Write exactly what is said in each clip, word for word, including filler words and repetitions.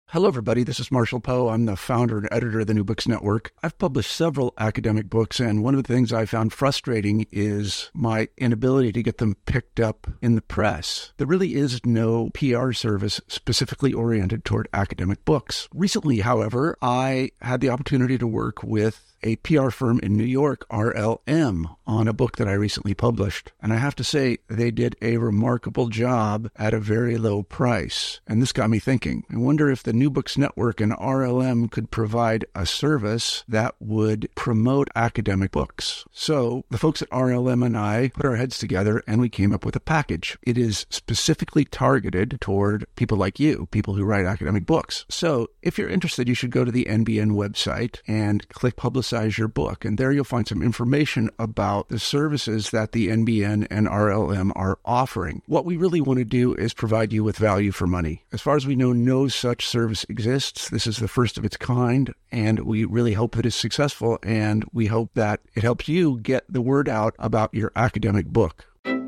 Hello, everybody. This is Marshall Poe. I'm the founder and editor of the New Books Network. I've published several academic books, and one of the things I found frustrating is my inability to get them picked up in the press. There really is no P R service specifically oriented toward academic books. Recently, however, I had the opportunity to work with a P R firm in New York, R L M, on a book that I recently published. And I have to say, they did a remarkable job at a very low price. And this got me thinking. I wonder if the New Books Network and R L M could provide a service that would promote academic books. So the folks at R L M and I put our heads together and we came up with a package. It is specifically targeted toward people like you, people who write academic books. So if you're interested, you should go to the N B N website and click Publicize your book. And there you'll find some information about the services that the N B N and R L M are offering. What we really want to do is provide you with value for money. As far as we know, no such service exists. This is the first of its kind, and we really hope that it's successful, and we hope that it helps you get the word out about your academic book.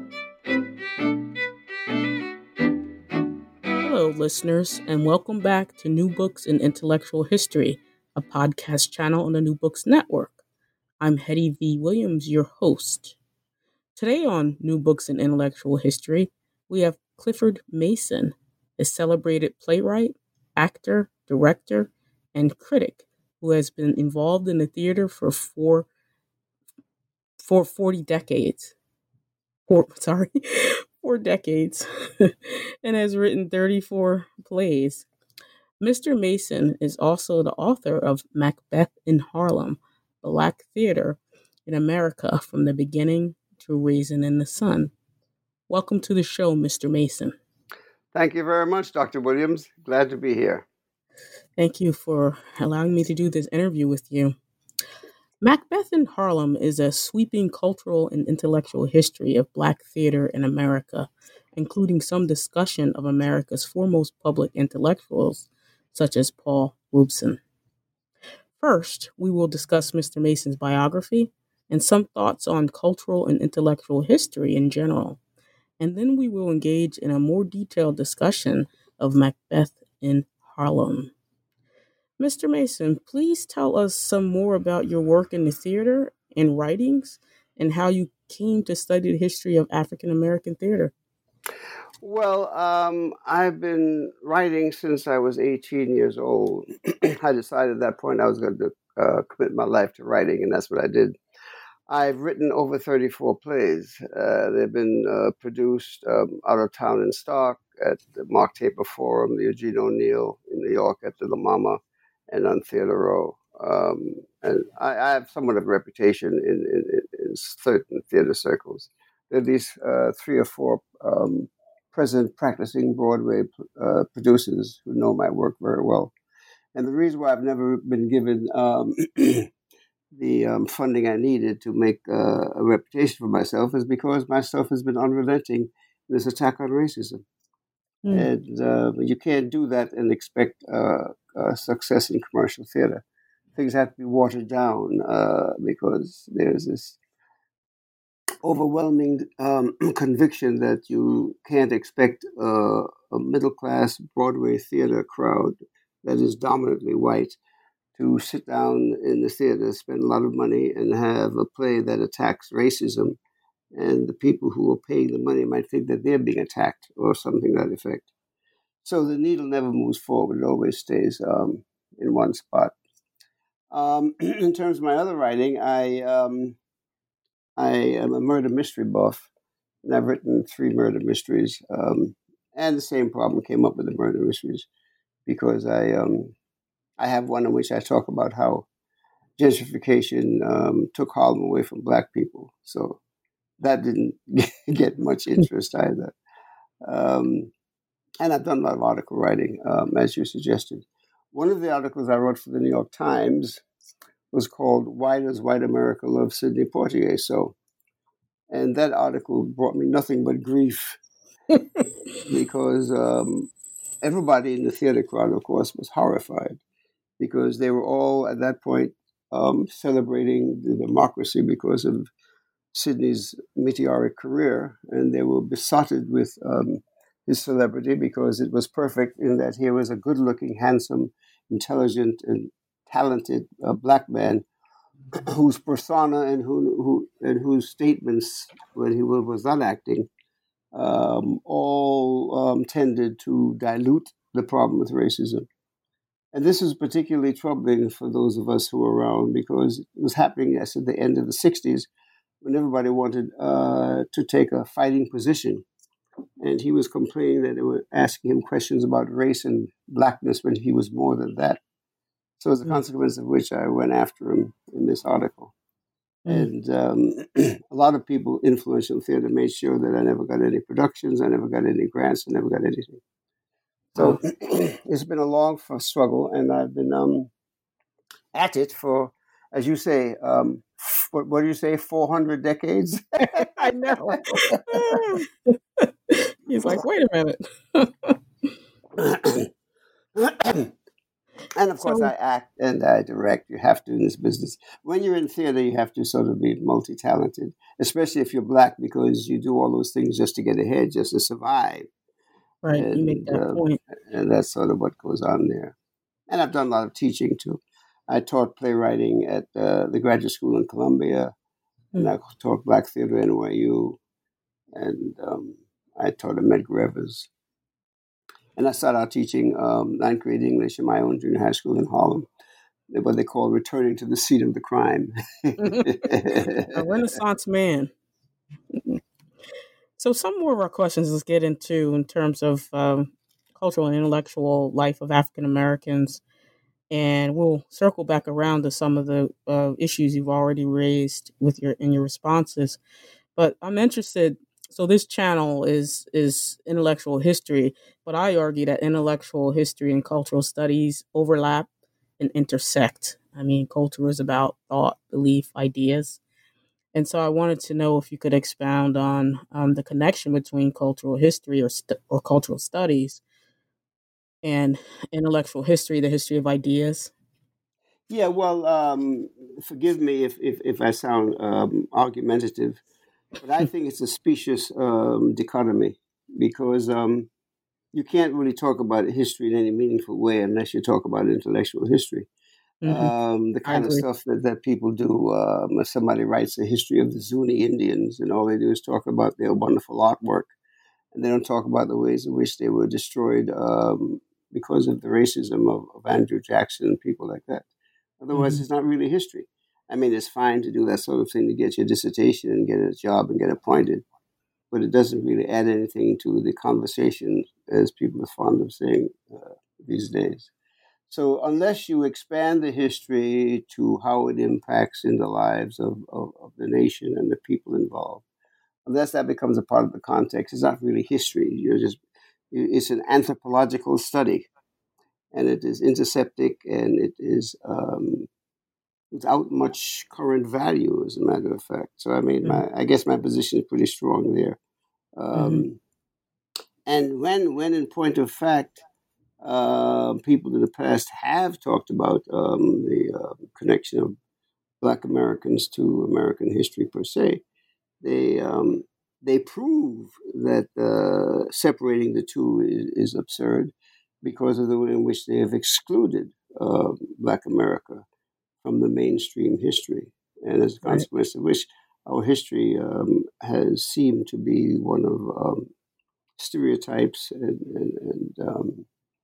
Hello, listeners, and welcome back to New Books in Intellectual History, a podcast channel on the New Books Network. I'm Hetty V. Williams, your host. Today on New Books in Intellectual History, we have Clifford Mason, a celebrated playwright, actor, director, and critic who has been involved in the theater for four, for forty decades. Four, sorry, four decades, and has written thirty-four plays. Mister Mason is also the author of Macbeth in Harlem, Black Theater in America from the Beginning to Raisin in the Sun. Welcome to the show, Mister Mason. Thank you very much, Doctor Williams. Glad to be here. Thank you for allowing me to do this interview with you. Macbeth in Harlem is a sweeping cultural and intellectual history of Black theater in America, including some discussion of America's foremost public intellectuals, such as Paul Robeson. First, we will discuss Mister Mason's biography and some thoughts on cultural and intellectual history in general, and then we will engage in a more detailed discussion of Macbeth in Harlem. Mister Mason, please tell us some more about your work in the theater and writings and how you came to study the history of African American theater. Well, um, I've been writing since I was eighteen years old. I decided at that point I was going to uh, commit my life to writing, and that's what I did. I've written over thirty-four plays. Uh, they've been uh, produced um, out of town in Stark, at the Mark Taper Forum, the Eugene O'Neill in New York at the La Mama, and on Theater Row. Um, and I, I have somewhat of a reputation in, in, in certain theater circles. There are these uh, three or four um, present practicing Broadway uh, producers who know my work very well. And the reason why I've never been given um, the um, funding I needed to make uh, a reputation for myself is because my stuff has been unrelenting in this attack on racism. Mm. And uh, you can't do that and expect uh, uh, success in commercial theater. Things have to be watered down uh, because there's this overwhelming um, conviction that you can't expect uh, a middle-class Broadway theater crowd that is dominantly white to sit down in the theater, spend a lot of money, and have a play that attacks racism. And the people who are paying the money might think that they're being attacked or something to that effect. So the needle never moves forward. It always stays um, in one spot. Um, in terms of my other writing, I um, I am a murder mystery buff, and I've written three murder mysteries. Um, and the same problem came up with the murder mysteries because I um, I have one in which I talk about how gentrification um, took Harlem away from Black people. So that didn't get much interest either. Um, and I've done a lot of article writing, um, as you suggested. One of the articles I wrote for the New York Times was called "Why Does White America Love Sidney Poitier So?" And that article brought me nothing but grief because um, everybody in the theater crowd, of course, was horrified because they were all at that point um, celebrating the democracy because of Sidney's meteoric career, and they were besotted with um, his celebrity because it was perfect in that he was a good-looking, handsome, intelligent, and talented uh, black man whose persona and who, who and whose statements when he was not acting um, all um, tended to dilute the problem with racism. And this is particularly troubling for those of us who were around because it was happening as at the end of the sixties when everybody wanted uh, to take a fighting position. And he was complaining that they were asking him questions about race and blackness when he was more than that. So as a consequence of which I went after him in this article. Mm. And um, a lot of people, influential theater, made sure that I never got any productions, I never got any grants, I never got anything. So oh. It's been a long struggle, and I've been um, at it for, as you say, um, what, what do you say, four hundred decades? I know. He's like, wait a minute. And of course, so, I act and I direct. You have to in this business. When you're in theater, you have to sort of be multi-talented, especially if you're black, because you do all those things just to get ahead, just to survive. Right, and, you make that uh, point. And that's sort of what goes on there. And I've done a lot of teaching, too. I taught playwriting at uh, the graduate school in Columbia, mm-hmm. and I taught black theater at N Y U, and um, I taught at Medgar Evers. And I started out teaching um, ninth grade English in my own junior high school in Harlem, what they call returning to the seat of the crime. A Renaissance man. So some more of our questions let's get into in terms of um, cultural and intellectual life of African Americans. And we'll circle back around to some of the uh, issues you've already raised with your in your responses. But I'm interested. So this channel is is intellectual history, but I argue that intellectual history and cultural studies overlap and intersect. I mean, culture is about thought, belief, ideas. And so I wanted to know if you could expound on um, the connection between cultural history or st- or cultural studies and intellectual history, the history of ideas. Yeah, well, um, forgive me if, if, if I sound um, argumentative, but I think it's a specious um, dichotomy because um, you can't really talk about history in any meaningful way unless you talk about intellectual history. Mm-hmm. Um, the kind of stuff that, that people do, um, if somebody writes a history of the Zuni Indians and all they do is talk about their wonderful artwork, and they don't talk about the ways in which they were destroyed um, because of the racism of, of Andrew Jackson and people like that. Otherwise, mm-hmm. It's not really history. I mean, it's fine to do that sort of thing to get your dissertation and get a job and get appointed, but it doesn't really add anything to the conversation, as people are fond of saying uh, these days. So unless you expand the history to how it impacts in the lives of, of, of the nation and the people involved, unless that becomes a part of the context, it's not really history. You're just it's an anthropological study, and it is interceptic, and it is um, without much current value, as a matter of fact. So I mean, mm-hmm. my, I guess my position is pretty strong there. Um, mm-hmm. And when, when in point of fact, uh, people in the past have talked about um, the uh, connection of Black Americans to American history per se, they um, they prove that uh, separating the two is, is absurd because of the way in which they have excluded uh, Black America from the mainstream history, and as a consequence of which our history um, has seemed to be one of um, stereotypes and, and, and um,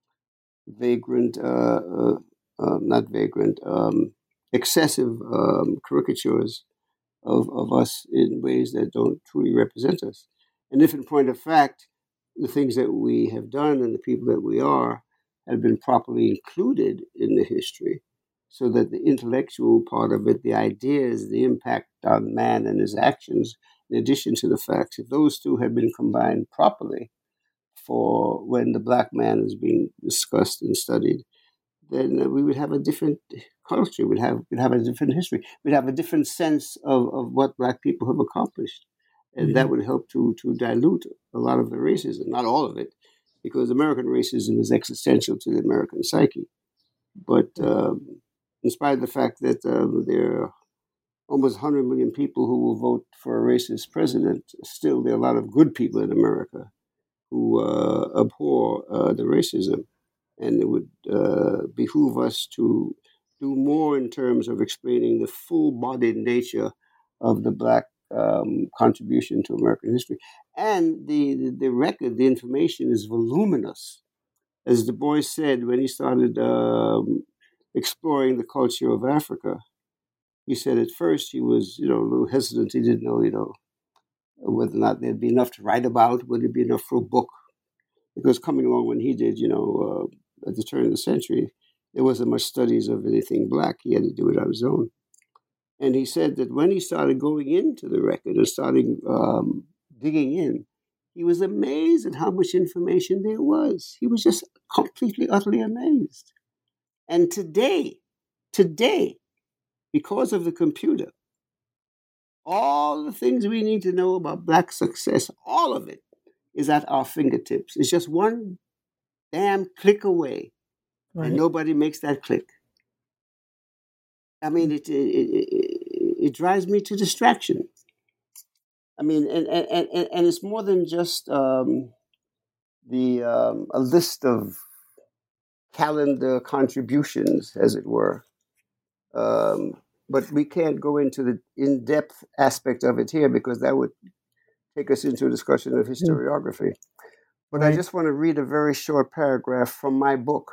vagrant, uh, uh, uh, not vagrant, um, excessive um, caricatures of, of us in ways that don't truly represent us. And if in point of fact, the things that we have done and the people that we are have been properly included in the history, so that the intellectual part of it, the ideas, the impact on man and his actions, in addition to the facts, if those two have been combined properly for when the Black man is being discussed and studied, then we would have a different culture, we'd have, we'd have a different history, we'd have a different sense of, of what Black people have accomplished. And mm-hmm. that would help to, to dilute a lot of the racism, not all of it, because American racism is existential to the American psyche. But um, in spite of the fact that um, there are almost one hundred million people who will vote for a racist president, still there are a lot of good people in America. who uh, abhor uh, the racism. And it would uh, behoove us to do more in terms of explaining the full-bodied nature of the Black um, contribution to American history. And the, the, the record, the information is voluminous. As Du Bois said when he started um, exploring the culture of Africa, he said at first he was, you know, a little hesitant. He didn't know, you know, whether or not there'd be enough to write about, would it be enough for a book? Because coming along when he did, you know, uh, at the turn of the century, there wasn't much studies of anything Black. He had to do it on his own. And he said that when he started going into the record and starting um, digging in, he was amazed at how much information there was. He was just completely, utterly amazed. And today, today, because of the computer, all the things we need to know about Black success, all of it is at our fingertips. It's just one damn click away, right. And nobody makes that click. I mean, it it, it it drives me to distraction. I mean, and and, and, and it's more than just um, the um, a list of calendar contributions, as it were. Um, but we can't go into the in-depth aspect of it here because that would take us into a discussion of historiography. But right. I just want to read a very short paragraph from my book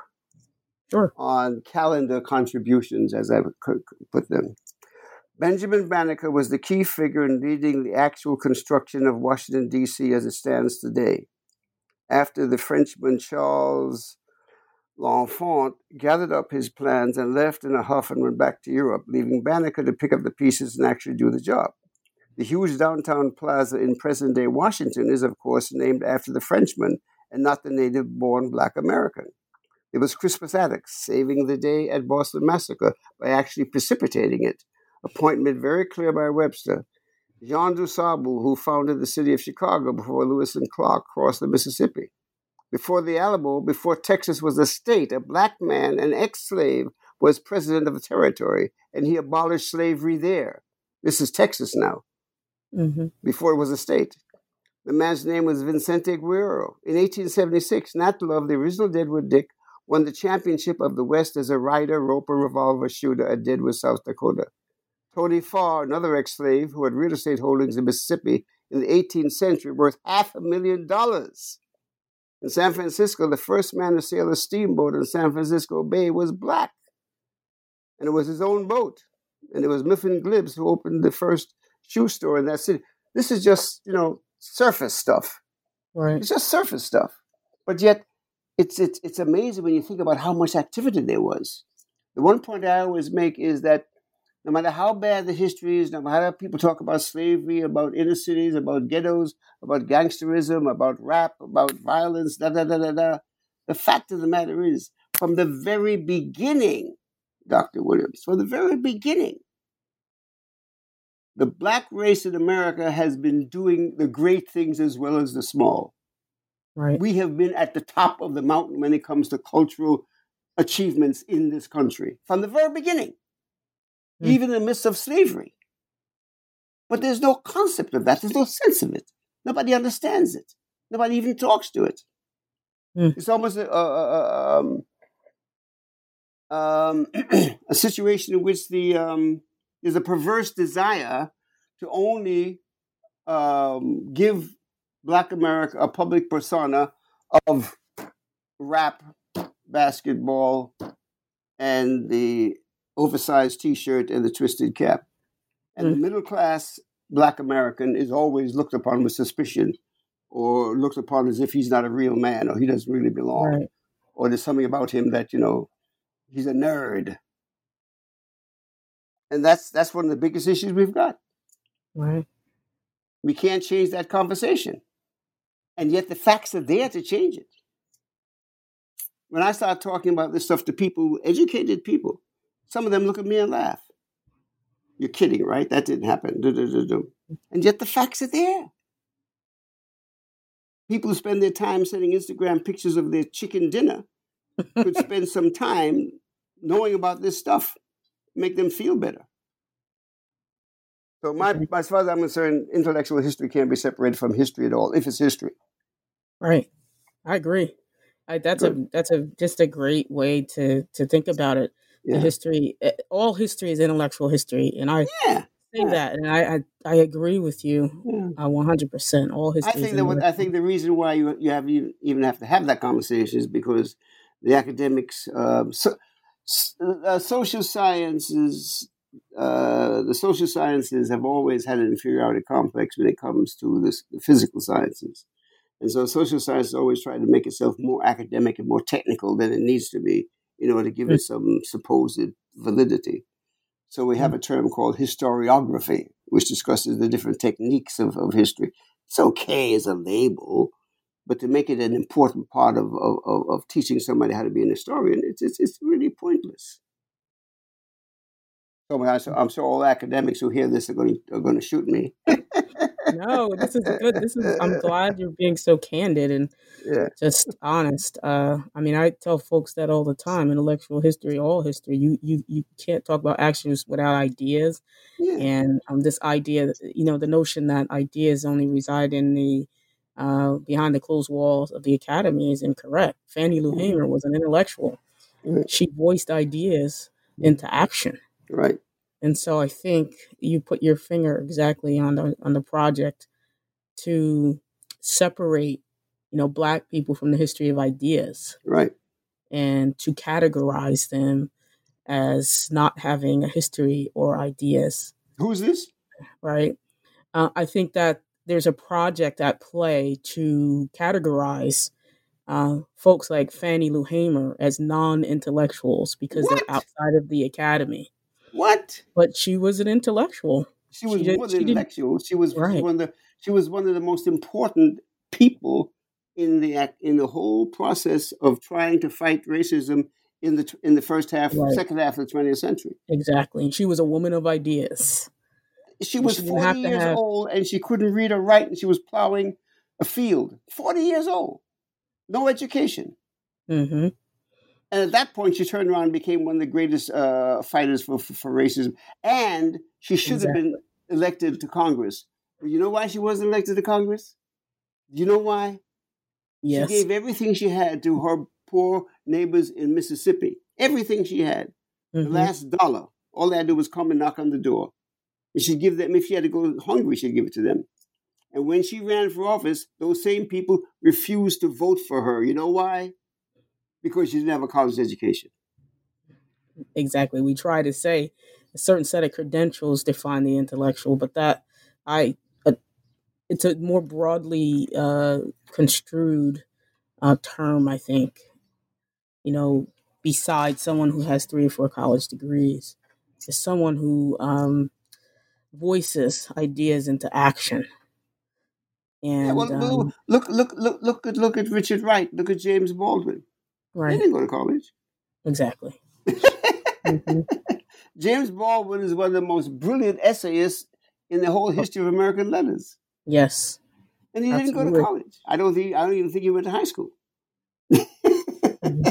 sure. on calendar contributions, as I would put them. Benjamin Banneker was the key figure in leading the actual construction of Washington, D C as it stands today. After the Frenchman Charles L'Enfant gathered up his plans and left in a huff and went back to Europe, leaving Banneker to pick up the pieces and actually do the job. The huge downtown plaza in present-day Washington is, of course, named after the Frenchman and not the native-born Black American. It was Crispus Attucks saving the day at Boston Massacre by actually precipitating it, a point made very clear by Webster. Jean Dusable, who founded the city of Chicago before Lewis and Clark crossed the Mississippi. Before the Alamo, before Texas was a state, a Black man, an ex-slave, was president of the territory, and he abolished slavery there. This is Texas now. Mm-hmm. Before it was a state. The man's name was Vicente Guerrero. In eighteen seventy-six, Nat Love, the original Deadwood Dick, won the championship of the West as a rider, roper, revolver shooter at Deadwood, South Dakota. Tony Farr, another ex-slave who had real estate holdings in Mississippi in the eighteenth century, worth half a million dollars. In San Francisco, the first man to sail a steamboat in San Francisco Bay was Black. And it was his own boat. And it was Mifflin Gibbs who opened the first shoe store in that city. This is just, you know, surface stuff. Right. It's just surface stuff. But yet, it's, it's, it's amazing when you think about how much activity there was. The one point I always make is that no matter how bad the history is, no matter how people talk about slavery, about inner cities, about ghettos, about gangsterism, about rap, about violence, da da da da da, the fact of the matter is, from the very beginning, Doctor Williams, from the very beginning, the Black race in America has been doing the great things as well as the small. Right. We have been at the top of the mountain when it comes to cultural achievements in this country, from the very beginning. Even in the midst of slavery. But there's no concept of that. There's no sense of it. Nobody understands it. Nobody even talks to it. Mm. It's almost a, a, um, um, a situation in which the um, there's a perverse desire to only um, give Black America a public persona of rap, basketball, and the oversized T-shirt and the twisted cap. And mm. the middle-class Black American is always looked upon with suspicion or looked upon as if he's not a real man or he doesn't really belong. Right. Or there's something about him that, you know, he's a nerd. And that's that's one of the biggest issues we've got. Right. We can't change that conversation. And yet the facts are there to change it. When I start talking about this stuff to people, educated people, some of them look at me and laugh. You're kidding, right? That didn't happen. And yet the facts are there. People who spend their time sending Instagram pictures of their chicken dinner could spend some time knowing about this stuff, make them feel better. So my, as far as I'm concerned, intellectual history can't be separated from history at all, if it's history. Right. I agree. I, that's a Good. that's a just a great way to to think about it. The Yeah. history, eh, all history is intellectual history, and I Yeah. say Yeah. that, and I I, I agree with you, Yeah. uh, one hundred percent. All I history is think that what, I intellectual. think the reason why you you have you even have to have that conversation is because the academics, um, so, uh, social sciences, uh, the social sciences have always had an inferiority complex when it comes to this, the physical sciences, and so social science always try to make itself more academic and more technical than it needs to be in order to give it some supposed validity. So we have Mm-hmm. a term called historiography, which discusses the different techniques of, of history. It's okay as a label, but to make it an important part of, of, of teaching somebody how to be an historian, it's, it's, it's really pointless. So I'm sure, I'm sure all academics who hear this are going to, are going to shoot me. No, this is good. This is. I'm glad you're being so candid and Yeah, just honest. Uh, I mean, I tell folks that all the time. Intellectual history, all history. You you you can't talk about actions without ideas. yeah. And um, this idea, you know, the notion that ideas only reside in the uh, behind the closed walls of the academy is incorrect. Fannie Lou Hamer was an intellectual. Right. She voiced ideas into action. Right. And so I think you put your finger exactly on the on the project to separate, you know, Black people from the history of ideas Right. and to categorize them as not having a history or ideas, Who's this? right? Uh, I think that there's a project at play to categorize uh, folks like Fannie Lou Hamer as non-intellectuals because they're What? outside of the academy. What? But she was an intellectual. She was She did. more than She did intellectual. She was she was right. one of the she was one of the most important people in the act in the whole process of trying to fight racism in the in the first half, Right. second half of the twentieth century. Exactly. And she was a woman of ideas. She And was she didn't forty have to years have. old and she couldn't read or write, and she was plowing a field. Forty years old, no education. Mm-hmm. And at that point, she turned around and became one of the greatest uh, fighters for, for, for racism. And she should have Exactly. been elected to Congress. But you know why she wasn't elected to Congress? Do you know why? She Yes. gave everything she had to her poor neighbors in Mississippi. Everything she had. Mm-hmm. The last dollar. All they had to do was come and knock on the door. And she'd give them, if she had to go hungry, she'd give it to them. And when she ran for office, those same people refused to vote for her. You know why? Because she didn't have a college education. Exactly. We try to say a certain set of credentials define the intellectual, but that I uh, it's a more broadly uh, construed uh, term, I think. You know, besides someone who has three or four college degrees, is someone who um, voices ideas into action. Yeah, And well, well, um, look, look, look, look at look at Richard Wright. Look at James Baldwin. They right, didn't go to college. exactly. Mm-hmm. James Baldwin is one of the most brilliant essayists in the whole history of American letters, Yes, and he didn't go to absolutely. college. I don't think. I don't even think he went to high school. Mm-hmm.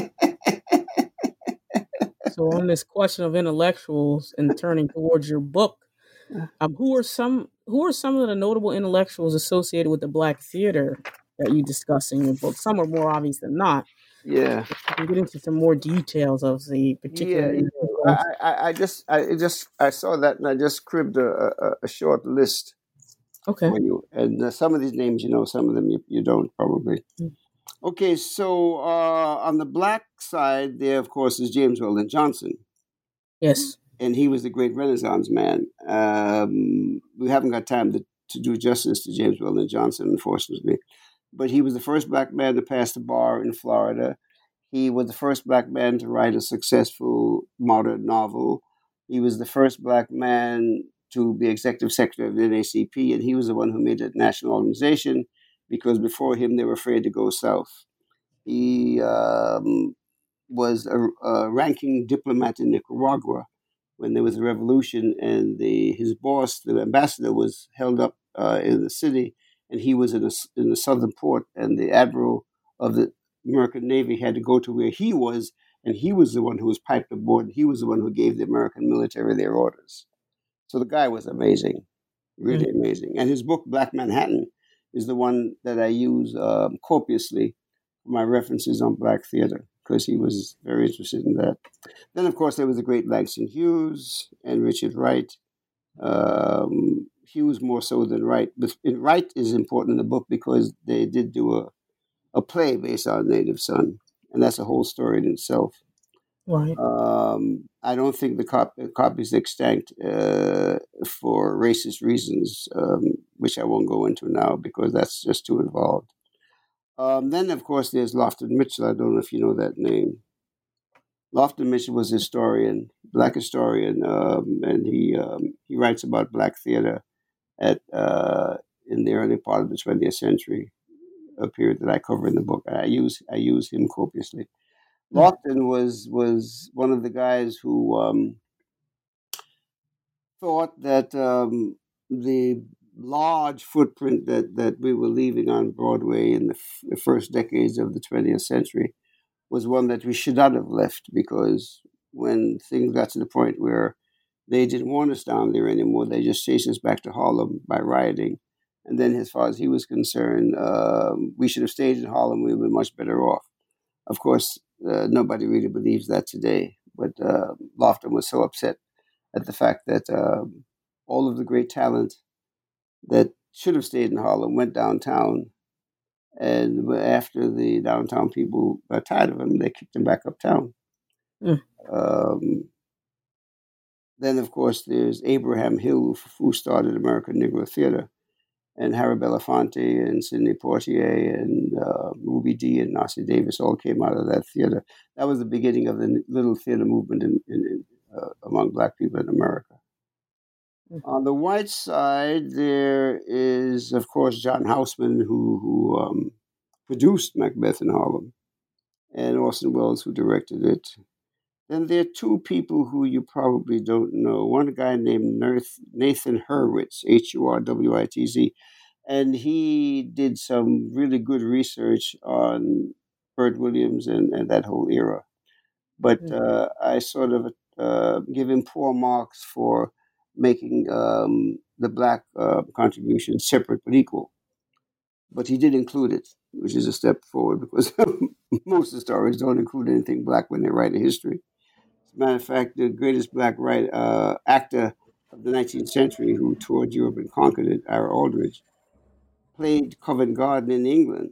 So on this question of intellectuals and turning towards your book, um, who are some who are some of the notable intellectuals associated with the Black theater that you discuss in your book? Some are more obvious than not. Yeah, You can get into some more details of the particular yeah. yeah. individuals. I, I, I just, I just, I saw that, and I just cribbed a, a, a short list Okay. for you. And uh, some of these names, you know, some of them you, you don't probably. Mm. Okay, so uh, on the Black side, there, of course, is James Weldon Johnson. Yes. And he was the great Renaissance man. Um, we haven't got time to, to do justice to James Weldon Johnson, unfortunately. But he was the first Black man to pass the bar in Florida. He was the first Black man to write a successful modern novel. He was the first Black man to be executive secretary of the N double A C P, and he was the one who made it a national organization because before him, they were afraid to go south. He um, was a, a ranking diplomat in Nicaragua when there was a revolution, and the his boss, the ambassador, was held up uh, in the city, and he was in, a, in the southern port, and the admiral of the American Navy had to go to where he was, and he was the one who was piped aboard, and he was the one who gave the American military their orders. So the guy was amazing, really Mm. amazing. And his book, Black Manhattan, is the one that I use um, copiously for my references on Black theater, because he was very interested in that. Then, of course, there was the great Langston Hughes and Richard Wright. Um, Hughes more so than Wright. But Wright is important in the book because they did do a, a play based on Native Son, and that's a whole story in itself. Right. Um, I don't think the cop- copy is extinct uh, for racist reasons, um, which I won't go into now because that's just too involved. Um, then, of course, there's Lofton Mitchell. I don't know if you know that name. Lofton Mitchell was a historian, black historian, um, and he um, he writes about black theater at uh, in the early part of the twentieth century, a period that I cover in the book. I use I use him copiously. Lofton was was one of the guys who um, thought that um, the large footprint that, that we were leaving on Broadway in the, f- the first decades of the twentieth century was one that we should not have left, because when things got to the point where they didn't want us down there anymore, they just chased us back to Harlem by rioting. And then, as far as he was concerned, um, we should have stayed in Harlem. We would have been much better off. Of course, uh, nobody really believes that today. But uh, Lofton was so upset at the fact that um, all of the great talent that should have stayed in Harlem went downtown. And after the downtown people got tired of him, they kicked him back uptown. Mm. Um, then, of course, there's Abraham Hill, who started American Negro Theater, and Harry Belafonte and Sidney Poitier and uh, Ruby Dee and Nasir Davis all came out of that theater. That was the beginning of the little theater movement in, in, uh, among black people in America. Mm-hmm. On the white side, there is, of course, John Houseman, who, who um, produced Macbeth in Harlem, and Orson Welles, who directed it. Then there are two people who you probably don't know. One guy named Nathan Hurwitz, H U R W I T Z, and he did some really good research on Bert Williams and, and that whole era. But uh, I sort of uh, give him poor marks for making um, the black uh, contribution separate but equal. But he did include it, which is a step forward, because most historians don't include anything black when they write a history. As a matter of fact, the greatest black writer, uh, actor of the nineteenth century who toured Europe and conquered it, Ira Aldridge, played Covent Garden in England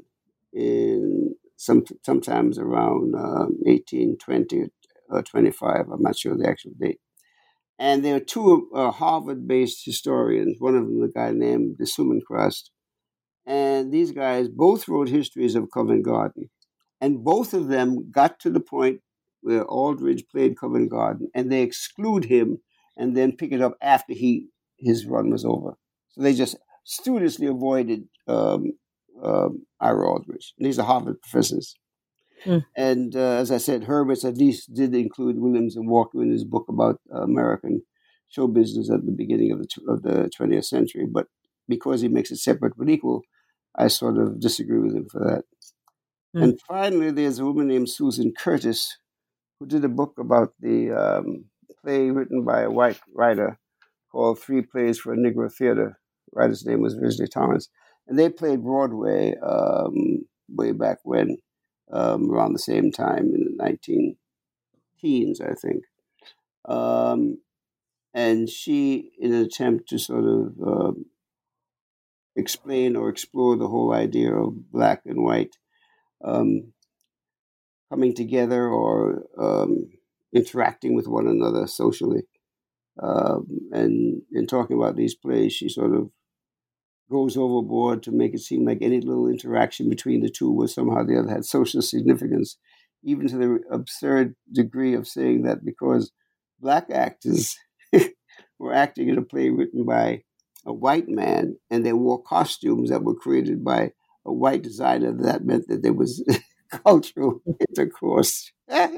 in some sometimes around um, eighteen twenty or twenty-five. I'm not sure the actual date. And there are two uh, Harvard-based historians, one of them a guy named de Sumancrast. And these guys both wrote histories of Covent Garden. And both of them got to the point where Aldridge played Covent Garden, and they exclude him and then pick it up after he his run was over. So they just studiously avoided um, um, Ira Aldridge. And these are Harvard professors. Mm. And uh, as I said, Hurwitz at least did include Williams and Walker in his book about uh, American show business at the beginning of the of the twentieth century. But because he makes it separate but equal, I sort of disagree with him for that. Mm. And finally, there's a woman named Susan Curtis, who did a book about the um, play written by a white writer called Three Plays for a Negro Theater. The writer's name was Risley Thomas. And they played Broadway um, way back when, um, around the same time in the nineteen teens, I think. Um, and she, in an attempt to sort of um, explain or explore the whole idea of black and white um, coming together or um, interacting with one another socially. Um, and in talking about these plays, she sort of goes overboard to make it seem like any little interaction between the two was somehow the other had social significance, even to the absurd degree of saying that because black actors were acting in a play written by a white man and they wore costumes that were created by a white designer, that meant that there was cultural intercourse.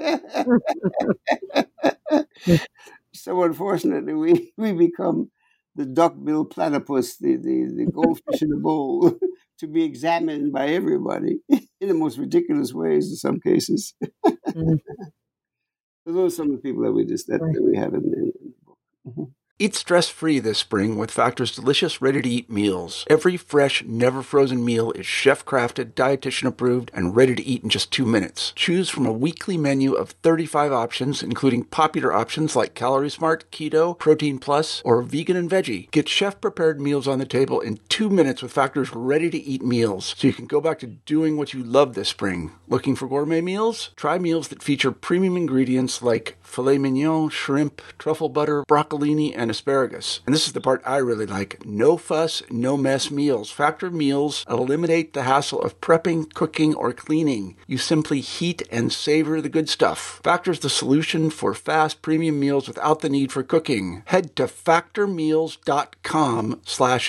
So unfortunately, we, we become the duck-billed platypus, the, the, the goldfish in the bowl, to be examined by everybody in the most ridiculous ways in some cases. Mm-hmm. So those are some of the people that we just that, that we have in, in the book. Mm-hmm. Eat stress-free this spring with Factor's delicious, ready-to-eat meals. Every fresh, never-frozen meal is chef-crafted, dietitian-approved, and ready to eat in just two minutes. Choose from a weekly menu of thirty-five options, including popular options like Calorie Smart, Keto, Protein Plus, or Vegan and Veggie. Get chef-prepared meals on the table in two minutes with Factor's ready-to-eat meals, so you can go back to doing what you love this spring. Looking for gourmet meals? Try meals that feature premium ingredients like filet mignon, shrimp, truffle butter, broccolini, and asparagus. And this is the part I really like. No fuss, no mess meals. Factor meals eliminate the hassle of prepping, cooking, or cleaning. You simply heat and savor the good stuff. Factor's the solution for fast premium meals without the need for cooking. Head to factormeals.com slash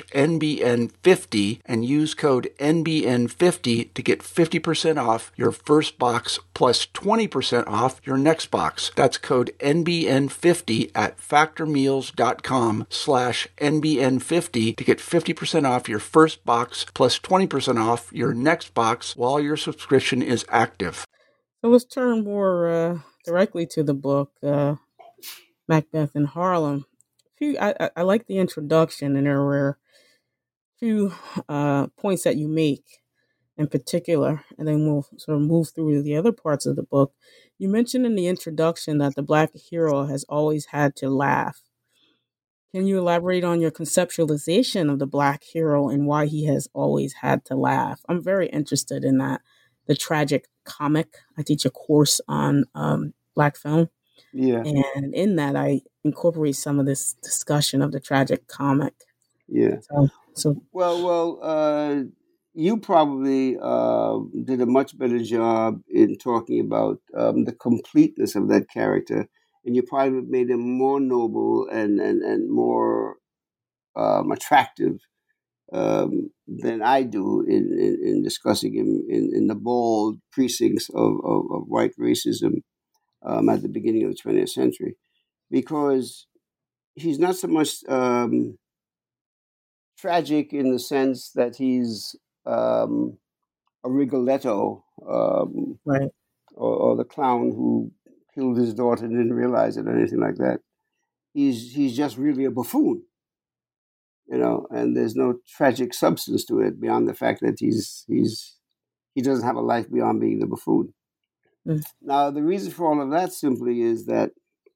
NBN50 and use code N B N fifty to get fifty percent off your first box plus twenty percent off your next box. That's code N B N fifty at factormeals.com slash NBN50 to get fifty percent off your first box plus twenty percent off your next box while your subscription is active. So let's turn more uh, directly to the book, uh, Macbeth in Harlem. A few, I, I, I like the introduction, and there were a few uh, points that you make in particular, and then we'll sort of move through the other parts of the book. You mentioned in the introduction that the Black hero has always had to laugh. Can you elaborate on your conceptualization of the Black hero and why he has always had to laugh? I'm very interested in that. The tragic comic. I teach a course on um, Black film. Yeah. And in that, I incorporate some of this discussion of the tragic comic. Yeah. So, so well, well, uh, you probably uh, did a much better job in talking about um, the completeness of that character, and you probably made him more noble and and and more um, attractive um, than I do in, in, in discussing him in, in the bald precincts of, of, of white racism um, at the beginning of the twentieth century, because he's not so much um, tragic in the sense that he's um, a Rigoletto um, right. or, or the clown who killed his daughter and didn't realize it or anything like that. He's he's just really a buffoon, you know, and there's no tragic substance to it beyond the fact that he's he's he doesn't have a life beyond being the buffoon. Mm. Now, the reason for all of that simply is that,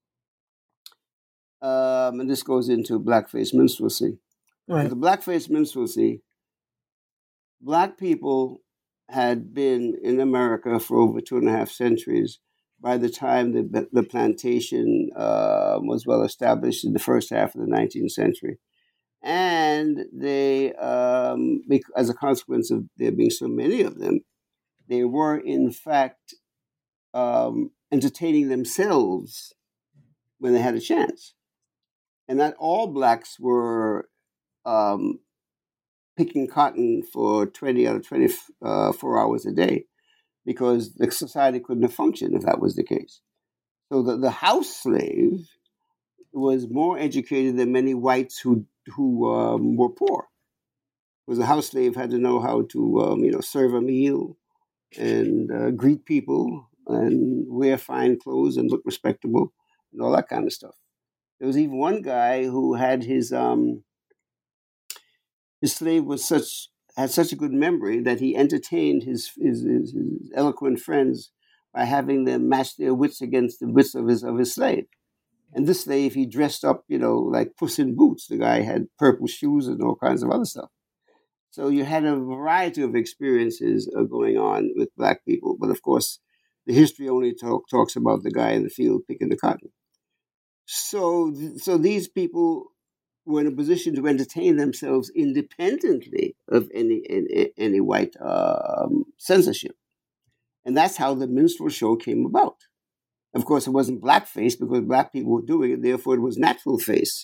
um, and this goes into blackface minstrelsy. Right. So the blackface minstrelsy, Black people had been in America for over two and a half centuries by the time the, the plantation uh, was well established in the first half of the nineteenth century. And they, um, as a consequence of there being so many of them, they were in fact um, entertaining themselves when they had a chance. And not all Blacks were um, picking cotton for twenty out of twenty-four hours a day, because the society couldn't have functioned if that was the case. So the, the house slave was more educated than many whites who who um, were poor, because the house slave had to know how to um, you know serve a meal and uh, greet people and wear fine clothes and look respectable and all that kind of stuff. There was even one guy who had his um, his slave was such had such a good memory that he entertained his his, his his eloquent friends by having them match their wits against the wits of his of his slave. And this slave, he dressed up, you know, like Puss in Boots. The guy had purple shoes and all kinds of other stuff. So you had a variety of experiences uh, going on with Black people. But of course, the history only talk, talks about the guy in the field picking the cotton. So, so these people were in a position to entertain themselves independently of any any, any white um, censorship. And that's how the minstrel show came about. Of course, it wasn't blackface because Black people were doing it, therefore it was natural face.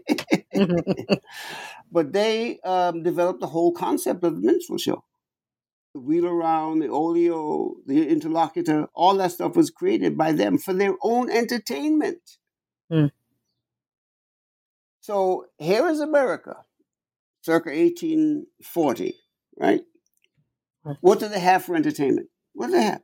But they um, developed the whole concept of the minstrel show. The wheel around, the oleo, the interlocutor, all that stuff was created by them for their own entertainment. Mm. So here is America, circa eighteen forty, right? What do they have for entertainment? What do they have?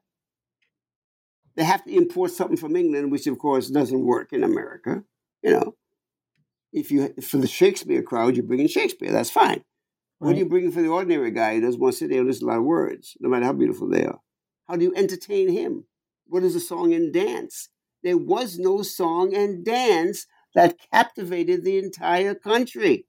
They have to import something from England, which of course doesn't work in America, you know. if you for the Shakespeare crowd, you bring in Shakespeare. That's fine. What Right. do you bring in for the ordinary guy who doesn't want to sit there and listen to a lot of words, no matter how beautiful they are? How do you entertain him? What is a song and dance? There was no song and dance that captivated the entire country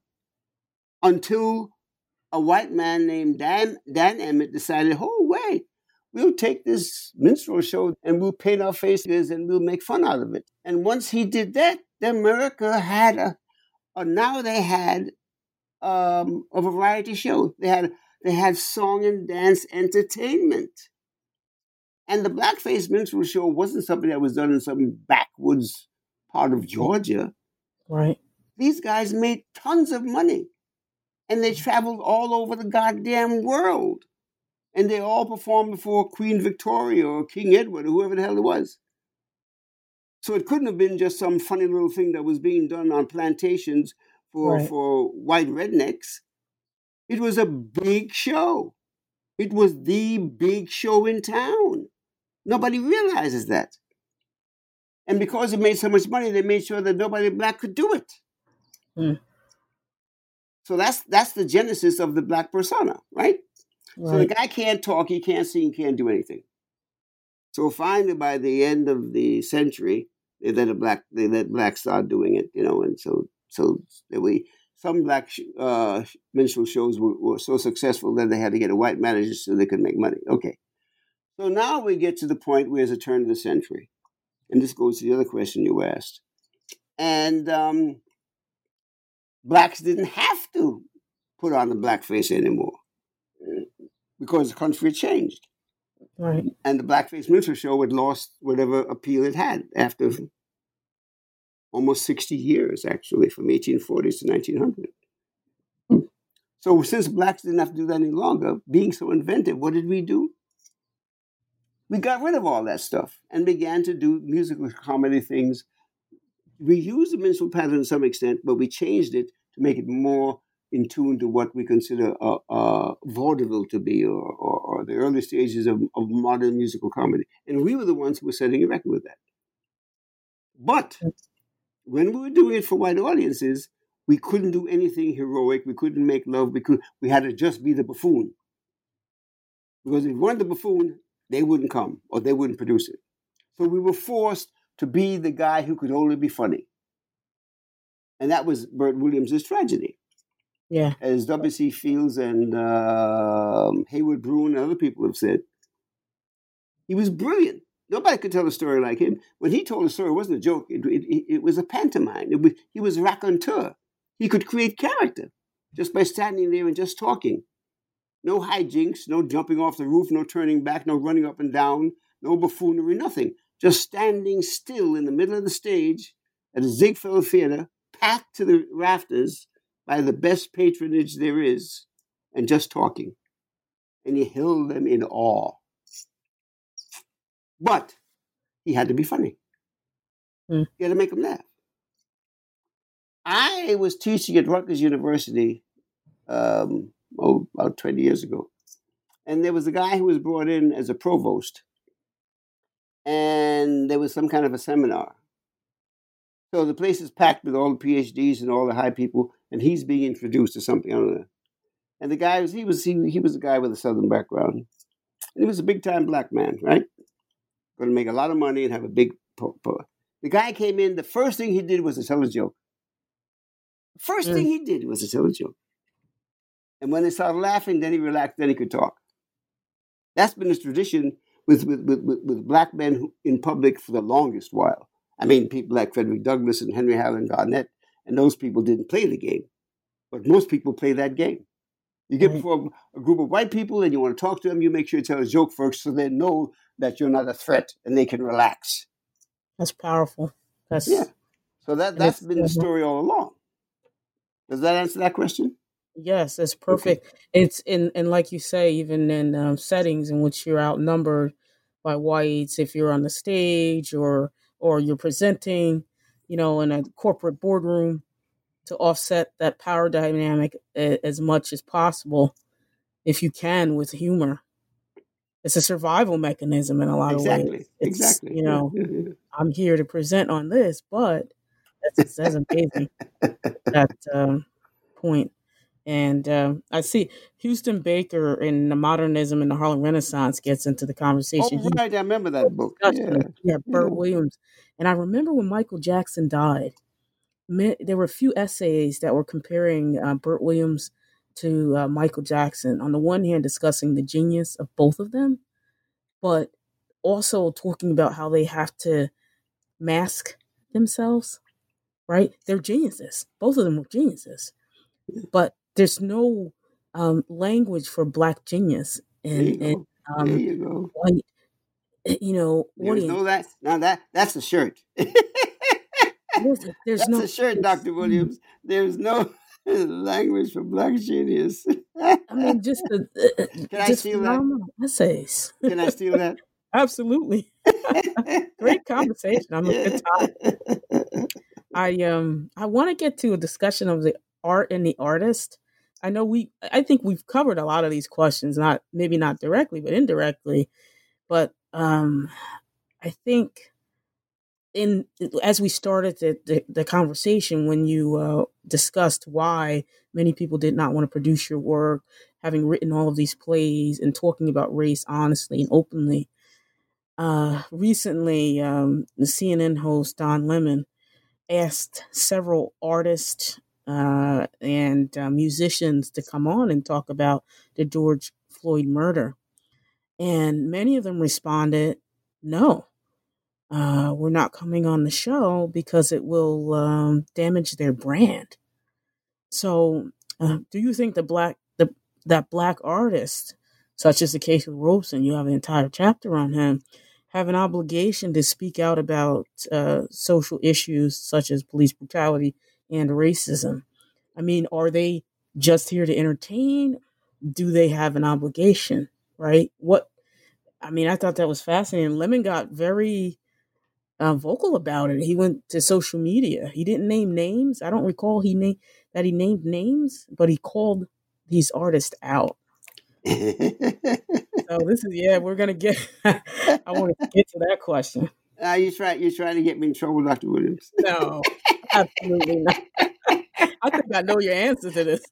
until a white man named Dan, Dan Emmett decided, oh, wait, we'll take this minstrel show and we'll paint our faces and we'll make fun out of it. And once he did that, then America had a, a now they had um, a variety show. They had they had song and dance entertainment. And the Blackface Minstrel Show wasn't something that was done in some backwoods part of Georgia. Right. These guys made tons of money. And they traveled all over the goddamn world. And they all performed before Queen Victoria or King Edward or whoever the hell it was. So it couldn't have been just some funny little thing that was being done on plantations for, Right. for white rednecks. It was a big show. It was the big show in town. Nobody realizes that. And because it made so much money, they made sure that nobody black could do it. Mm. So that's that's the genesis of the black persona, right? Right. So the guy can't talk, he can't sing, can't do anything. So finally, by the end of the century, they let a black they let blacks start doing it, you know, and so so we some black uh, minstrel shows were, were so successful that they had to get a white manager so they could make money. Okay, so now we get to the point where it's a turn of the century, and this goes to the other question you asked, and um, blacks didn't have to put on the blackface anymore because the country had changed. Right. And the Blackface Minstrel Show had lost whatever appeal it had after almost sixty years, actually, from eighteen forties to nineteen hundred. So since blacks didn't have to do that any longer, being so inventive, what did we do? We got rid of all that stuff and began to do musical comedy things. We used the minstrel pattern to some extent, but we changed it to make it more in tune to what we consider uh, uh, vaudeville to be, or, or, or the early stages of, of modern musical comedy. And we were the ones who were setting a record with that. But when we were doing it for white audiences, we couldn't do anything heroic. We couldn't make love. We could. We had to just be the buffoon. Because if we weren't the buffoon, they wouldn't come or they wouldn't produce it. So we were forced to be the guy who could only be funny. And that was Bert Williams' tragedy. Yeah. As W C Fields and uh, Hayward Broun and other people have said, he was brilliant. Nobody could tell a story like him. When he told a story, it wasn't a joke. It, it, it was a pantomime. It was, he was a raconteur. He could create character just by standing there and just talking. No hijinks, no jumping off the roof, no turning back, no running up and down, no buffoonery, nothing. Just standing still in the middle of the stage at a Ziegfeld Theater, packed to the rafters, by the best patronage there is, and just talking. And he held them in awe. But he had to be funny. Mm. He had to make them laugh. I was teaching at Rutgers University um, oh, about twenty years ago. And there was a guy who was brought in as a provost. And there was some kind of a seminar. So the place is packed with all the P H Ds and all the high people, and he's being introduced to something. I don't know. And the guy was he was he, he was a guy with a Southern background, and he was a big time black man, right? Going to make a lot of money and have a big. Po- po- the guy came in. The first thing he did was to tell a joke. First mm. thing he did was to tell a joke, and when they started laughing, then he relaxed. Then he could talk. That's been his tradition with with with, with, with black men who, in public for the longest while. I mean, people like Frederick Douglass and Henry Highland Garnett, and those people didn't play the game. But most people play that game. You get before a group of white people and you want to talk to them, you make sure to tell a joke first so they know that you're not a threat and they can relax. That's powerful. That's Yeah. So that, that's been the story all along. Does that answer that question? Yes, it's perfect. Okay. It's in, and like you say, even in um, settings in which you're outnumbered by whites, if you're on the stage or or you're presenting, you know, in a corporate boardroom, to offset that power dynamic as much as possible, if you can, with humor. It's a survival mechanism in a lot exactly. of ways. It's, exactly. You know, I'm here to present on this, but That's, that's amazing. That um, point. And um, I see Houston Baker in the modernism and the Harlem Renaissance gets into the Oh, conversation. He right. I remember had that book. discussion Yeah. of yeah, Burt Yeah. Williams. And I remember when Michael Jackson died, me- there were a few essays that were comparing uh, Burt Williams to uh, Michael Jackson. On the one hand, discussing the genius of both of them, but also talking about how they have to mask themselves, right? They're geniuses. Both of them were geniuses, but there's no um, language for black genius There you and and go. There um, you go. white, eh, you know, There's audience. no that. Now that that's a shirt. There's, there's That's no. a shirt, It's, Doctor mm, Williams. There's no language for black genius. I mean, just the Can uh, I just steal that? phenomenal essays. Can I steal that? Absolutely, great conversation. I'm a good time. I um I want to get to a discussion of the art and the artist. I know we I think we've covered a lot of these questions, not maybe not directly, but indirectly. But um I think in as we started the, the, the conversation when you uh, discussed why many people did not want to produce your work, having written all of these plays and talking about race honestly and openly. Uh, recently, um, the C N N host Don Lemon asked several artists uh, and uh, musicians to come on and talk about the George Floyd murder. And many of them responded, no, uh, we're not coming on the show because it will um, damage their brand. So, uh, do you think the black the that black artists, such as the case with Robeson, you have an entire chapter on him, have an obligation to speak out about uh, social issues such as police brutality and racism? I mean, are they just here to entertain? Do they have an obligation? Right? What I mean, I thought that was fascinating. Lemon got very uh, vocal about it. He went to social media. He didn't name names. I don't recall he named that he named names, but he called these artists out. So this is yeah, we're gonna get. I want to get to that question. Uh, you try. You're trying to get me in trouble, Doctor Williams. No, absolutely not. I think I know your answer to this.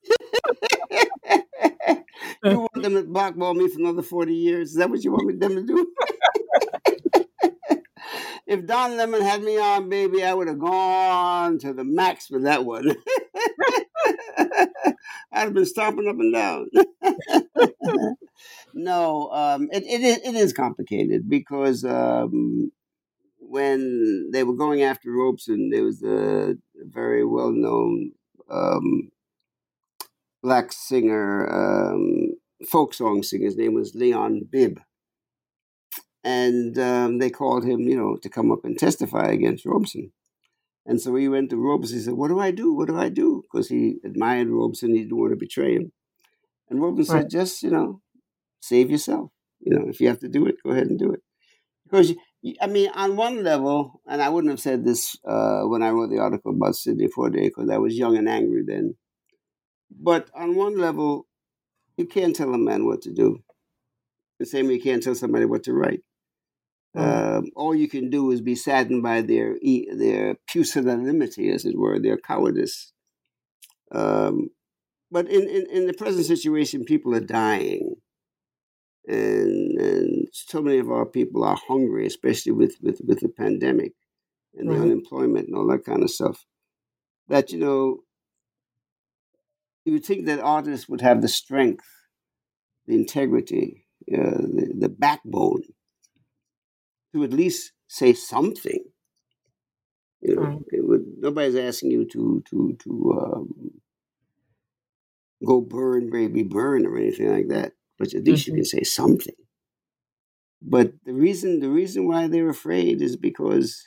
You want them to blackball me for another forty years? Is that what you want me them to do? If Don Lemon had me on, baby, I would have gone to the max for that one. I'd have been stomping up and down. No, um, it, it, is, it is complicated because um, when they were going after Robeson, there was a very well-known um, black singer, um, folk song singer. His name was Leon Bibb. And um, they called him, you know, to come up and testify against Robeson. And so he went to Robeson. He said, what do I do? What do I do? Because he admired Robeson. He didn't want to betray him. And Robeson Right. said, just, you know, save yourself. You know, if you have to do it, go ahead and do it. Because, I mean, on one level, and I wouldn't have said this uh, when I wrote the article about Sidney Poitier because I was young and angry then. But on one level, you can't tell a man what to do. The same way you can't tell somebody what to write. Um, all you can do is be saddened by their their pusillanimity, as it were, their cowardice. Um, but in, in, in the present situation, people are dying. And, and so many of our people are hungry, especially with, with, with the pandemic and the Right. unemployment and all that kind of stuff. That, you know, you would think that artists would have the strength, the integrity, uh, the, the backbone to at least say something. You know, Right. it would, nobody's asking you to to to um, go burn, baby, burn, or anything like that. But at least Mm-hmm. you can say something. But the reason the reason why they're afraid is because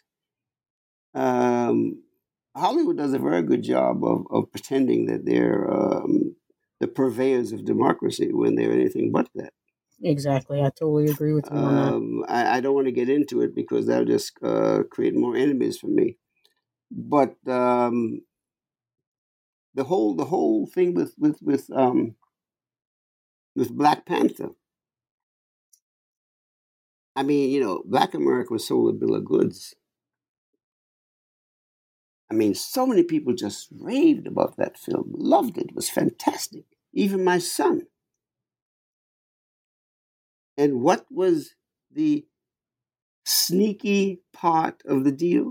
um, Hollywood does a very good job of, of pretending that they're um, the purveyors of democracy when they're anything but that. Exactly. I totally agree with you on that. Um, I, I don't want to get into it because that'll just uh, create more enemies for me. But um, the whole the whole thing with with with um, with Black Panther. I mean, you know, Black America was sold a bill of goods. I mean, so many people just raved about that film, loved it, it was fantastic. Even my son. And what was the sneaky part of the deal?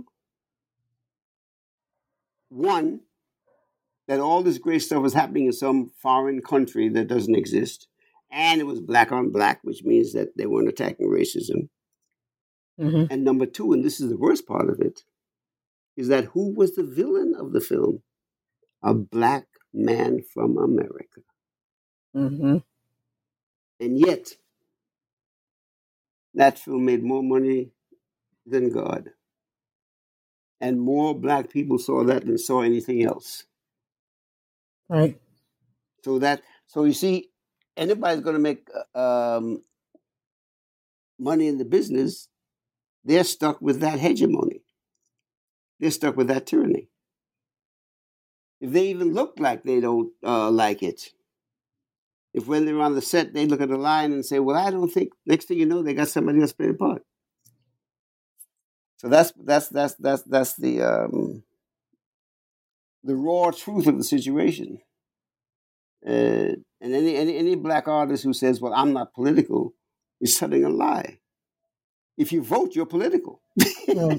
One, that all this great stuff was happening in some foreign country that doesn't exist. And it was black on black, which means that they weren't attacking racism. Mm-hmm. And number two, and this is the worst part of it, is that who was the villain of the film? A black man from America. Mm-hmm. And yet, that film made more money than God. And more black people saw that than saw anything else. Right. So that, so you see, anybody's going to make um, money in the business, they're stuck with that hegemony. They're stuck with that tyranny. If they even look like they don't uh, like it, if when they're on the set, they look at the line and say, well, I don't think, next thing you know, they got somebody else playing a part. So that's that's that's that's that's the um, the raw truth of the situation. Uh, and any, any any black artist who says, well, I'm not political, is telling a lie. If you vote, you're political. Right.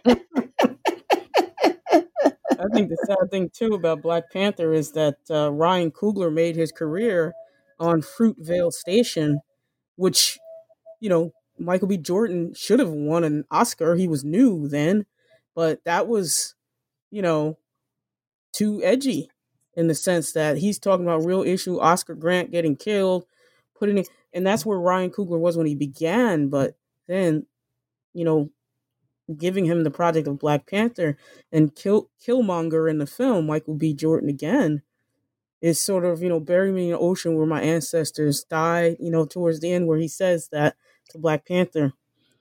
I think the sad thing, too, about Black Panther is that uh, Ryan Coogler made his career on Fruitvale Station, which, you know, Michael B. Jordan should have won an Oscar. He was new then, but that was, you know, too edgy in the sense that he's talking about real issue, Oscar Grant getting killed, putting it, and that's where Ryan Coogler was when he began. But then, you know, giving him the project of Black Panther and Kill, Killmonger in the film, Michael B. Jordan again, is sort of, you know, bury me in the ocean where my ancestors died, you know, towards the end where he says that to Black Panther.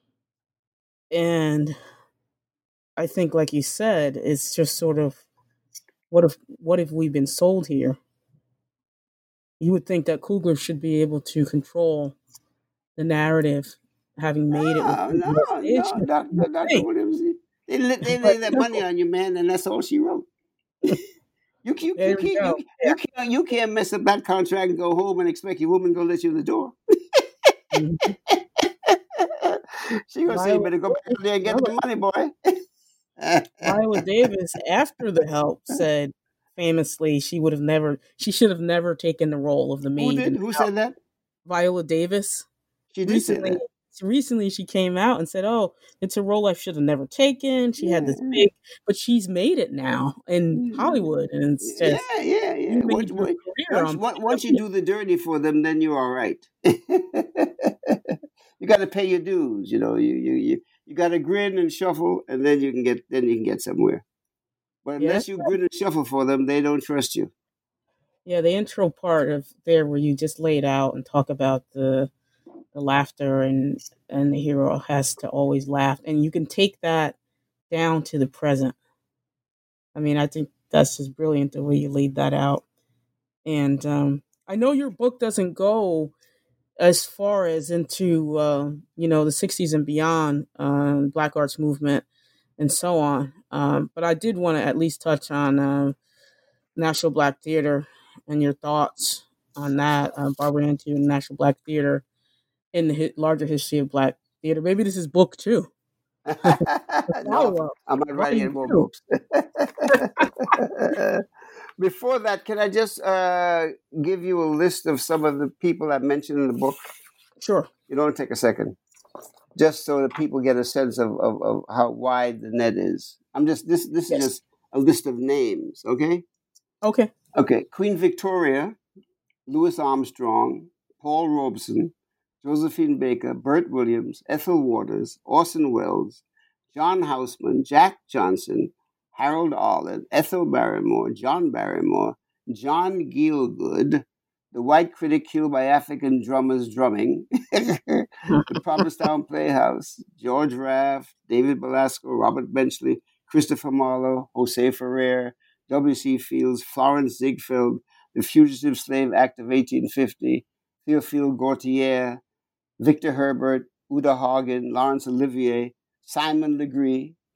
And I think, like you said, it's just sort of, what if what if we've been sold here? You would think that Coogler should be able to control the narrative, having made no, it. With no, no, Doctor Doctor Williams, they they lay that money on you, man, and that's all she wrote. You you you, you, you, you, you can't you can't mess up that contract and go home and expect your woman to let you in the door. Mm-hmm. She gonna Viola, say, you better go back there and get the money, boy. Viola Davis, after The Help, said famously she would have never, she should have never taken the role of the maid. Who did? Who said that? Viola Davis. She did recently, say that. Recently, she came out and said, "Oh, it's a role I should have never taken." She yeah. had this big, but she's made it now in Hollywood, and it's just yeah, yeah, yeah. Once, once, once, once you do the dirty for them, then you're all right. You got to pay your dues, you know. You you you you got to grin and shuffle, and then you can get then you can get somewhere. But unless yeah. you grin and shuffle for them, they don't trust you. Yeah, the intro part of there where you just laid out and talk about the the laughter and and the hero has to always laugh, and you can take that down to the present. I mean, I think that's just brilliant the way you laid that out. And um, I know your book doesn't go as far as into, uh, you know, the sixties and beyond, uh, Black Arts Movement and so on. Um, but I did want to at least touch on uh, National Black Theater and your thoughts on that, uh, Barbara Ann and National Black Theater in the hi- larger history of Black theater. Maybe this is book two. No, I'm not writing any more books. Before that, can I just uh, give you a list of some of the people I mentioned in the book? Sure. You don't take a second. Just so that people get a sense of, of, of how wide the net is. I'm just this this yes. is just a list of names, okay? Okay. Okay. Queen Victoria, Louis Armstrong, Paul Robeson, Josephine Baker, Bert Williams, Ethel Waters, Orson Welles, John Houseman, Jack Johnson, Harold Arlen, Ethel Barrymore, John Barrymore, John Gielgud, the white critic killed by African drummers drumming, the Provincetown Playhouse, George Raft, David Belasco, Robert Benchley, Christopher Marlowe, Jose Ferrer, W C Fields, Florence Ziegfeld, the Fugitive Slave Act of eighteen fifty, Théophile Gautier, Victor Herbert, Uda Hagen, Laurence Olivier, Simon Legree,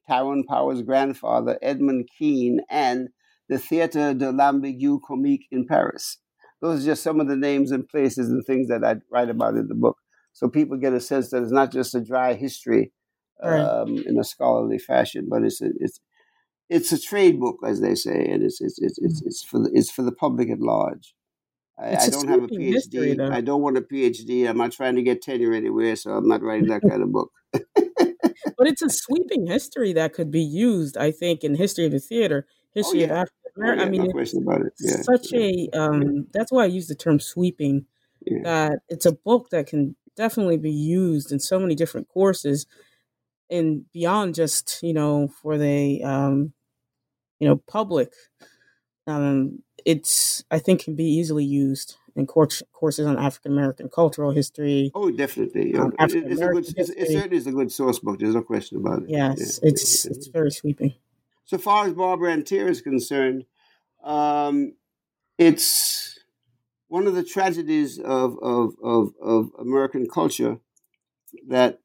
Tyrone Power's grandfather, Edmund Kean, and the Théâtre de l'Ambigu Comique in Paris. Those are just some of the names and places and things that I write about in the book. So people get a sense that it's not just a dry history um, right. in a scholarly fashion, but it's a, it's it's a trade book, as they say, and it's it's it's it's, it's for the, it's for the public at large. I, I don't have a PhD. History, I don't want a PhD. I'm not trying to get tenure anywhere, so I'm not writing that kind of book. But it's a sweeping history that could be used, I think, in history of the theater, history oh, yeah. of African American. Oh, yeah, I mean, no question about it. Yeah, such yeah, a um, yeah. That's why I use the term sweeping. Yeah. That it's a book that can definitely be used in so many different courses, and beyond just you know for the um, you know public. Um, it's I think can be easily used in course, courses on African American cultural history. Oh, definitely. Yeah. Um, it, it's a good. It's, it certainly is a good source book. There's no question about it. Yes, yeah. it's yeah. it's very sweeping. So far as Barbara Antier is concerned, um, it's one of the tragedies of, of of of American culture that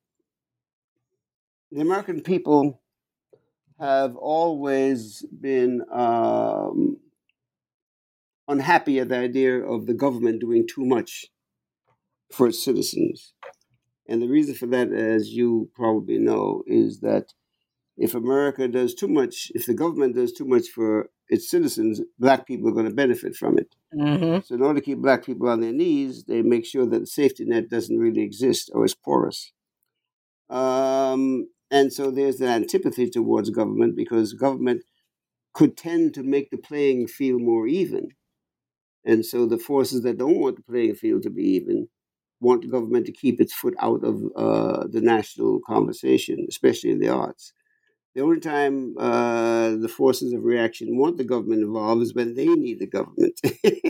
the American people have always been um, unhappy at the idea of the government doing too much for its citizens. And the reason for that, as you probably know, is that if America does too much, if the government does too much for its citizens, black people are going to benefit from it. Mm-hmm. So in order to keep black people on their knees, they make sure that the safety net doesn't really exist or is porous. Um, and so there's an antipathy towards government because government could tend to make the playing field more even. And so the forces that don't want the playing field to be even want the government to keep its foot out of uh, the national conversation, especially in the arts. The only time uh, the forces of reaction want the government involved is when they need the government.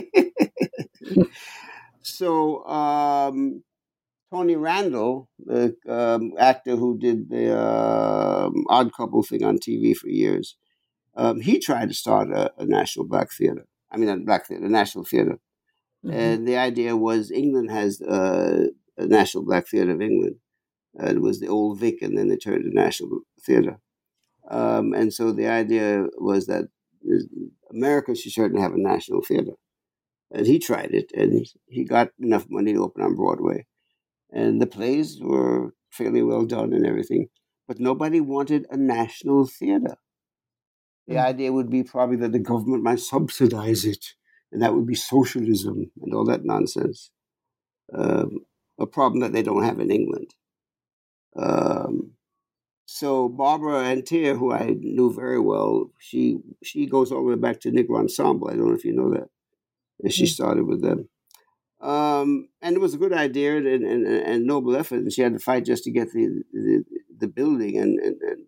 So um, Tony Randall, the um, actor who did the uh, Odd Couple thing on T V for years, um, he tried to start a, a national black theater. I mean, a black theater, a national theater. Mm-hmm. And the idea was England has uh, a National Black Theatre of England. Uh, it was the Old Vic, and then they turned to National Theatre. Um, and so the idea was that America should certainly have a national theater. And he tried it, and he got enough money to open on Broadway. And the plays were fairly well done and everything. But nobody wanted a national theater. The mm-hmm. idea would be probably that the government might subsidize it, and that would be socialism and all that nonsense. Um, a problem that they don't have in England. Um, so Barbara Antier, who I knew very well, she she goes all the way back to Negro Ensemble. I don't know if you know that. And she started with them. Um, and it was a good idea and, and, and noble effort. And she had to fight just to get the the, the building and and, and,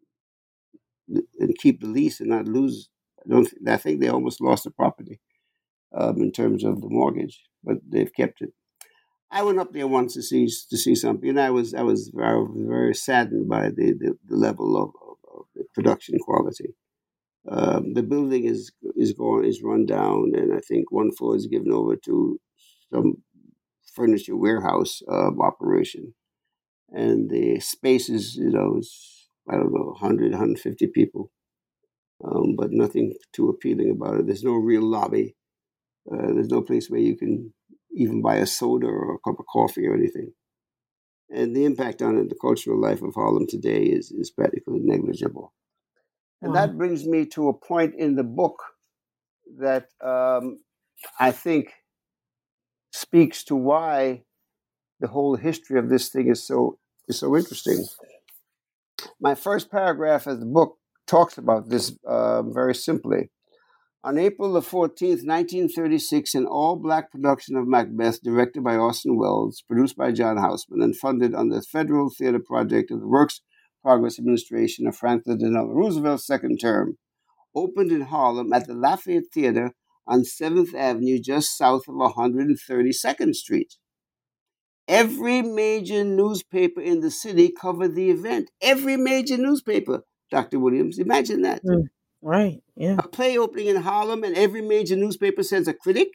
uh, and keep the lease and not lose. I don't. Think, I think they almost lost the property. Um, in terms of the mortgage, but they've kept it. I went up there once to see to see something, and I was I was very, very saddened by the, the, the level of, of, of the production quality. Um, the building is is gone, is run down, and I think one floor is given over to some furniture warehouse um, operation, and the space is you know is, I don't know one hundred, one hundred fifty people, um, but nothing too appealing about it. There's no real lobby. Uh, there's no place where you can even buy a soda or a cup of coffee or anything. And the impact on it, the cultural life of Harlem today is, is practically negligible. And wow. That brings me to a point in the book that um, I think speaks to why the whole history of this thing is so is so interesting. My first paragraph of the book talks about this uh, very simply. On April the fourteenth, nineteen thirty-six, an all-black production of Macbeth, directed by Orson Welles, produced by John Houseman, and funded under the Federal Theater Project of the Works Progress Administration of Franklin Delano Roosevelt's second term, opened in Harlem at the Lafayette Theater on seventh Avenue, just south of one hundred thirty-second Street. Every major newspaper in the city covered the event. Every major newspaper, Doctor Williams. Imagine that. Mm. Right, yeah. A play opening in Harlem and every major newspaper sends a critic.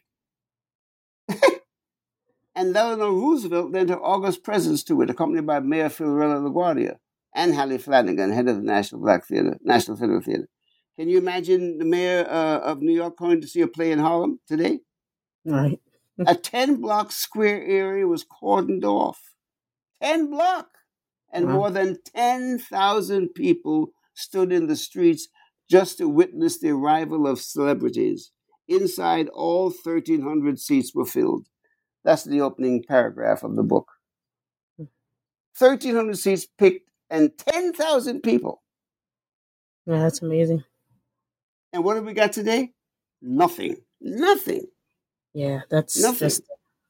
And Eleanor Roosevelt lent her august presence to it, accompanied by Mayor Fiorello LaGuardia. and Hallie Flanagan, head of the National Black Theater, National Federal Theater. Can you imagine the mayor uh, of New York going to see a play in Harlem today? Right. A ten-block square area was cordoned off. ten block! And wow. More than ten thousand people stood in the streets just to witness the arrival of celebrities. Inside, all thirteen hundred seats were filled. That's the opening paragraph of the book. thirteen hundred seats picked and ten thousand people. Yeah, that's amazing. And what have we got today? Nothing. Nothing. Yeah, that's Nothing. Just...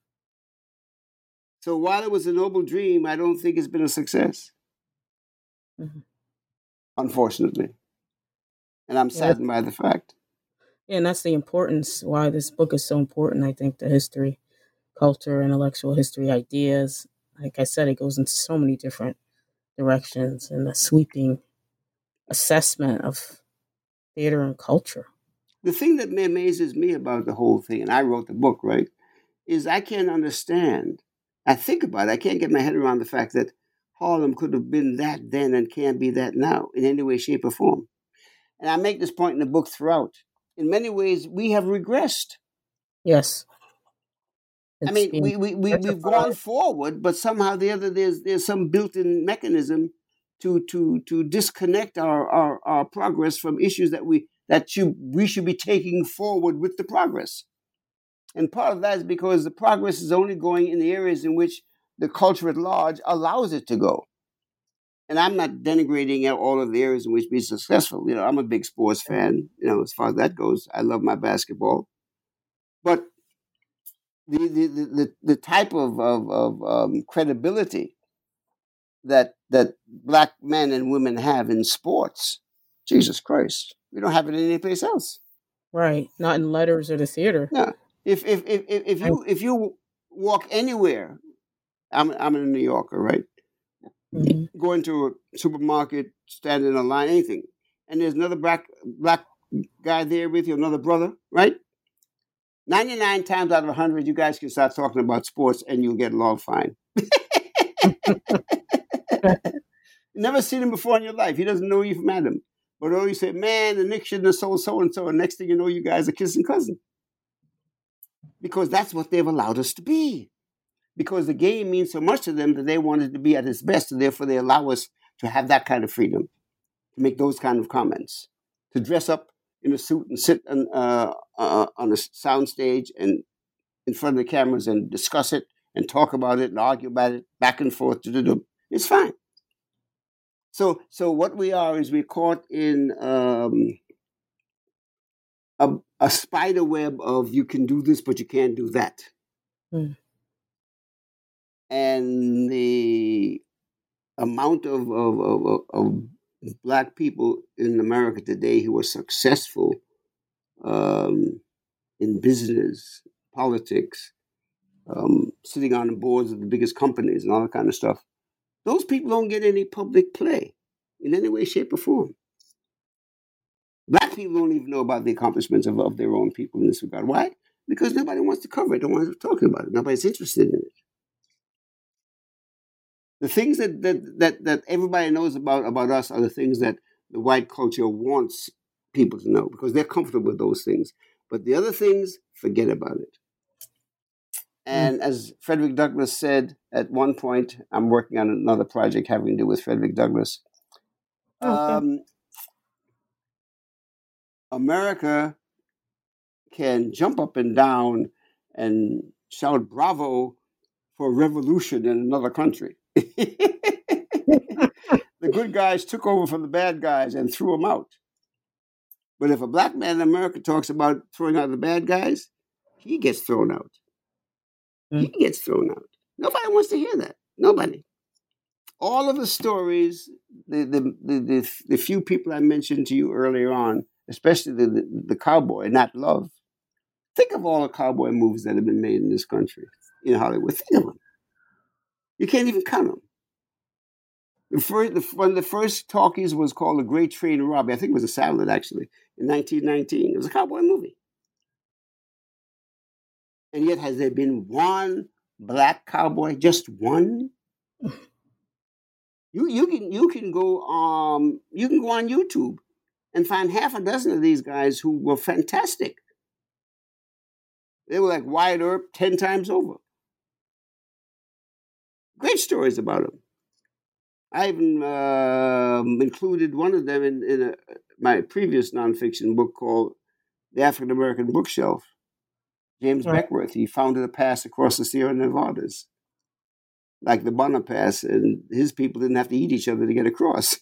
So while it was a noble dream, I don't think it's been a success. Mm-hmm. Unfortunately. And I'm saddened yeah. by the fact. Yeah, and that's the importance, why this book is so important, I think, the history, culture, intellectual history, ideas. Like I said, it goes into so many different directions and a sweeping assessment of theater and culture. The thing that amazes me about the whole thing, and I wrote the book, right, is I can't understand. I think about it. I can't get my head around the fact that Harlem could have been that then and can't be that now in any way, shape, or form. And I make this point in the book throughout. In many ways, we have regressed. Yes. It's I mean, we, we, we, we've gone forward, but somehow the other there's there's some built-in mechanism to to to disconnect our, our, our progress from issues that we that you, we should be taking forward with the progress. And part of that is because the progress is only going in the areas in which the culture at large allows it to go. And I'm not denigrating all of the areas in which we're successful. You know, I'm a big sports fan, you know, as far as that goes. I love my basketball. But the the the, the type of, of, of um, credibility that that black men and women have in sports, Jesus Christ, we don't have it anyplace else. Right. Not in letters or the theater. No. If if if if you if you walk anywhere, I'm I'm a New Yorker, right? Mm-hmm. Go into a supermarket, stand in a line, anything, and there's another black black guy there with you, another brother, right? ninety-nine times out of one hundred, you guys can start talking about sports and you'll get along fine. Never seen him before in your life. He doesn't know you from Adam. But oh, you say, man, the Knicks shouldn't have sold so-and-so, and next thing you know, you guys are kissing cousin. Because that's what they've allowed us to be. Because the game means so much to them that they want it to be at its best, and therefore they allow us to have that kind of freedom, to make those kind of comments, to dress up in a suit and sit on, uh, uh, on a sound stage and in front of the cameras and discuss it and talk about it and argue about it back and forth. It's fine. So, so what we are is we're caught in um, a, a spider web of you can do this, but you can't do that. Hmm. And the amount of, of, of, of black people in America today who are successful um, in business, politics, um, sitting on the boards of the biggest companies and all that kind of stuff, those people don't get any public play in any way, shape, or form. Black people don't even know about the accomplishments of, of their own people in this regard. Why? Because nobody wants to cover it. No one's talking about it. Nobody's interested in it. The things that, that, that, that everybody knows about, about us are the things that the white culture wants people to know because they're comfortable with those things. But the other things, forget about it. And as Frederick Douglass said at one point, I'm working on another project having to do with Frederick Douglass. Okay. Um, America can jump up and down and shout bravo for revolution in another country. The good guys took over from the bad guys and threw them out. But if a black man in America talks about throwing out the bad guys, he gets thrown out. Mm. He gets thrown out. Nobody wants to hear that. Nobody. All of the stories, the the, the, the, the few people I mentioned to you earlier on, especially the, the, the cowboy, not love. Think of all the cowboy movies that have been made in this country, in Hollywood. Think of them. You can't even count them. The first, the, one of the first talkies was called The Great Train Robbery. I think it was a salad, actually, in nineteen nineteen. It was a cowboy movie. And yet, has there been one black cowboy? Just one? You you can you can go um you can go on YouTube and find half a dozen of these guys who were fantastic. They were like Wyatt Earp ten times over. Great stories about them. I even uh, included one of them in, in a, my previous nonfiction book called The African American Bookshelf. James right. Beckworth, he founded a pass across the Sierra Nevadas, like the Bonner Pass, and his people didn't have to eat each other to get across.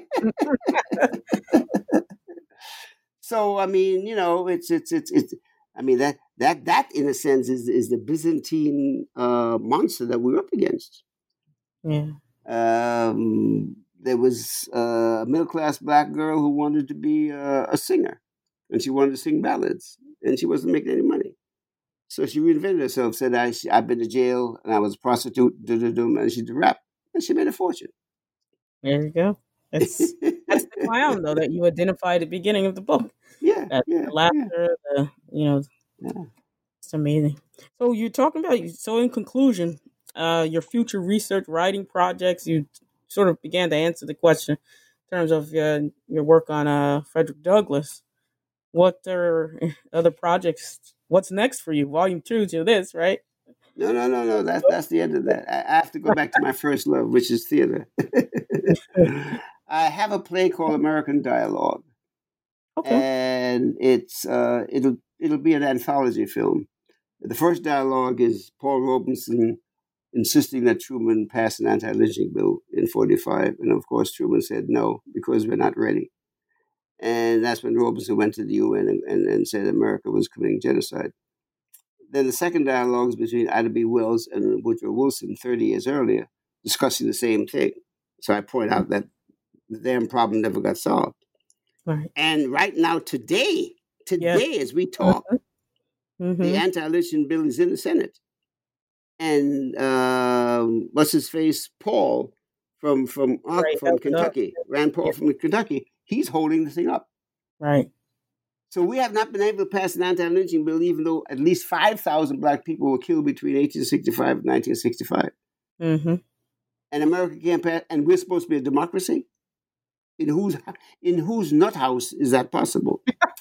So, I mean, you know, it's, it's, it's, it's, I mean, that, that, that in a sense is, is the Byzantine uh, monster that we're up against. Yeah. Um, there was a middle-class black girl who wanted to be uh, a singer, and she wanted to sing ballads, and she wasn't making any money. So she reinvented herself, said, I, she, I've been to jail, and I was a prostitute, and she did rap, and she made a fortune. There you go. That's, that's the clown, though, that you identified at the beginning of the book. Yeah, that, yeah, the laughter, yeah. the, you know, yeah. It's amazing. So you're talking about, so in conclusion, uh, your future research writing projects, you sort of began to answer the question in terms of uh, your work on uh, Frederick Douglass. What are other projects? What's next for you? Volume two to this, right? No, no, no, no. That's that's the end of that. I, I have to go back to my first love, which is theater. I have a play called American Dialogue, okay. and it's uh, it'll it'll be an anthology film. The first dialogue is Paul Robeson insisting that Truman pass an anti-lynching bill in forty-five, and of course Truman said no because we're not ready. And that's when Robeson went to the U N and, and, and said America was committing genocide. Then the second dialogue is between Ida B. Wells and Woodrow Wilson thirty years earlier, discussing the same thing. So I point out that the damn problem never got solved. Right. And right now, today, today yeah. as we talk, mm-hmm. the anti-lynching bill is in the Senate. And um, what's his face? Paul from from, right, from Kentucky, Rand Paul yeah. from Kentucky, he's holding the thing up. Right. So we have not been able to pass an anti-lynching bill, even though at least five thousand black people were killed between eighteen sixty-five and nineteen sixty-five. Mm-hmm. And America can't pass, and we're supposed to be a democracy? In whose in whose nut house is that possible?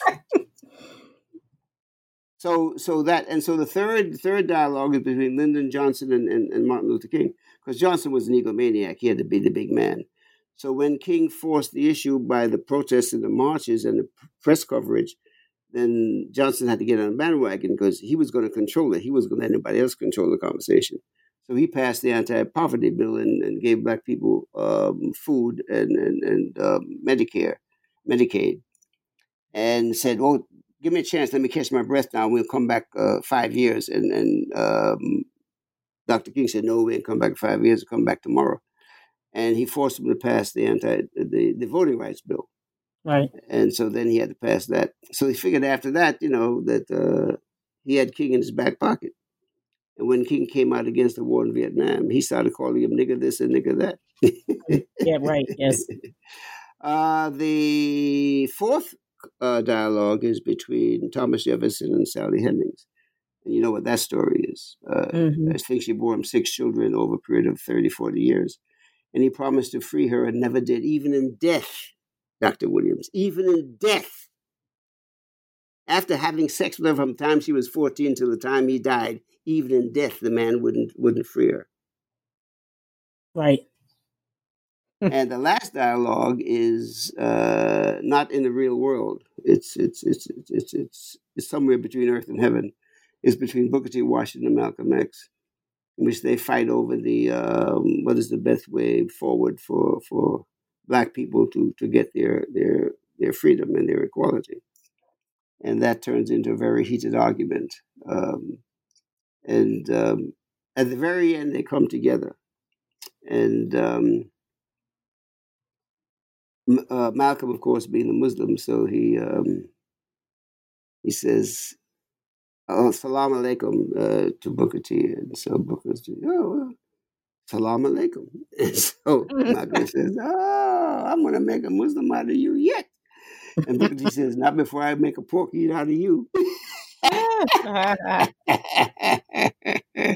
so so that and so the third third dialogue is between Lyndon Johnson and, and, and Martin Luther King, because Johnson was an egomaniac. He had to be the big man. So when King forced the issue by the protests and the marches and the press coverage, then Johnson had to get on a bandwagon because he was going to control it. He was going to let anybody else control the conversation. So he passed the anti-poverty bill and, and gave black people um, food and, and, and um, Medicare, Medicaid, and said, well, give me a chance. Let me catch my breath now. We'll come back uh, five years. And, and um, Doctor King said, no, we ain't come back five years. We'll come back tomorrow. And he forced him to pass the anti the, the voting rights bill. Right. And so then he had to pass that. So he figured after that, you know, that uh, he had King in his back pocket. And when King came out against the war in Vietnam, he started calling him nigger this and nigger that. Yeah, right, yes. Uh, the fourth uh, dialogue is between Thomas Jefferson and Sally Hemings. And you know what that story is. Uh, mm-hmm. I think she bore him six children over a period of thirty, forty years. And he promised to free her and never did, even in death, Doctor Williams, even in death. After having sex with her from the time she was fourteen till the time he died, even in death, the man wouldn't wouldn't free her. Right. And the last dialogue is uh, not in the real world. It's it's it's it's it's it's, it's somewhere between earth and heaven. It's between Booker T. Washington and Malcolm X, in which they fight over the um, what is the best way forward for for black people to to get their their their freedom and their equality. And that turns into a very heated argument. Um, and um, at the very end, they come together. And um, uh, Malcolm, of course, being a Muslim, so he um, he says, oh, salam alaikum uh, to Booker T. And so Booker says, oh, well, salam alaikum. And so Malcolm says, oh, I'm going to make a Muslim out of you yet. And Booker T says, not before I make a pork eat out of you.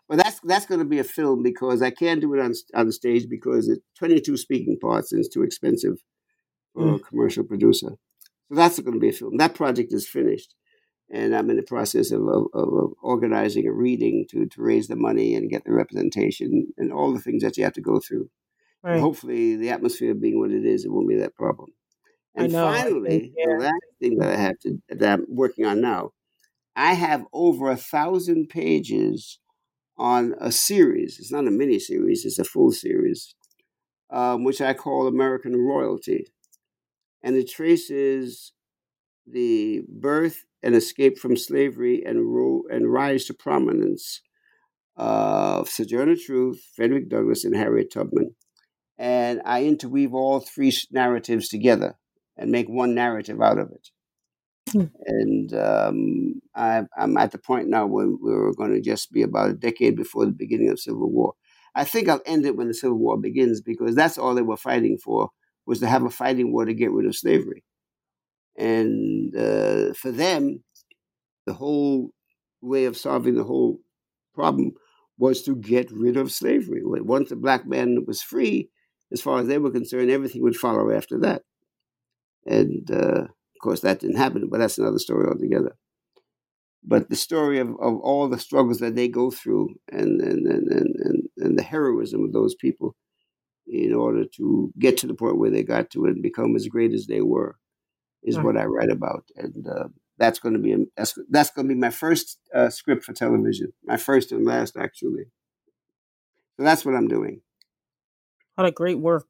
But that's that's going to be a film because I can't do it on on the stage because it's twenty-two speaking parts and it's too expensive for mm. a commercial producer. So that's going to be a film. That project is finished, and I'm in the process of, of, of organizing a reading to, to raise the money and get the representation and all the things that you have to go through. Right. And hopefully, the atmosphere being what it is, it won't be that problem. And finally, think, yeah. the last thing that I have to that I'm working on now, I have over a thousand pages on a series. It's not a mini series; it's a full series, um, which I call American Royalty, and it traces the birth and escape from slavery and ro- and rise to prominence of Sojourner Truth, Frederick Douglass, and Harriet Tubman. And I interweave all three narratives together and make one narrative out of it. Hmm. And um, I, I'm at the point now when we're going to just be about a decade before the beginning of Civil War. I think I'll end it when the Civil War begins because that's all they were fighting for, was to have a fighting war to get rid of slavery. And uh, for them, the whole way of solving the whole problem was to get rid of slavery. Once the black man was free, as far as they were concerned, everything would follow after that. And, uh, of course, that didn't happen, but that's another story altogether. But the story of, of all the struggles that they go through and, and, and, and, and the heroism of those people in order to get to the point where they got to and become as great as they were is right. what I write about. And uh, that's going to be a, that's, that's going to be my first uh, script for television, my first and last, actually. So that's what I'm doing. What a great work.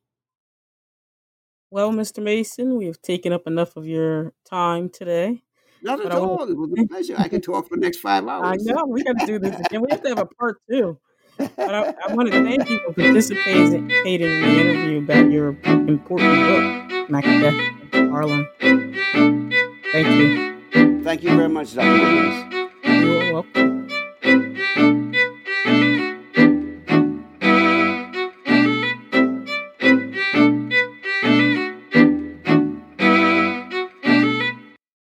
Well, Mister Mason, we have taken up enough of your time today. Not at all. To... It was a pleasure. I can talk for the next five hours. I know. We got to do this again. We have to have a part two. But I, I want to thank you for participating in the interview about your important book, Macbeth of Harlem. Thank you. Thank you very much, Doctor Williams. You're welcome.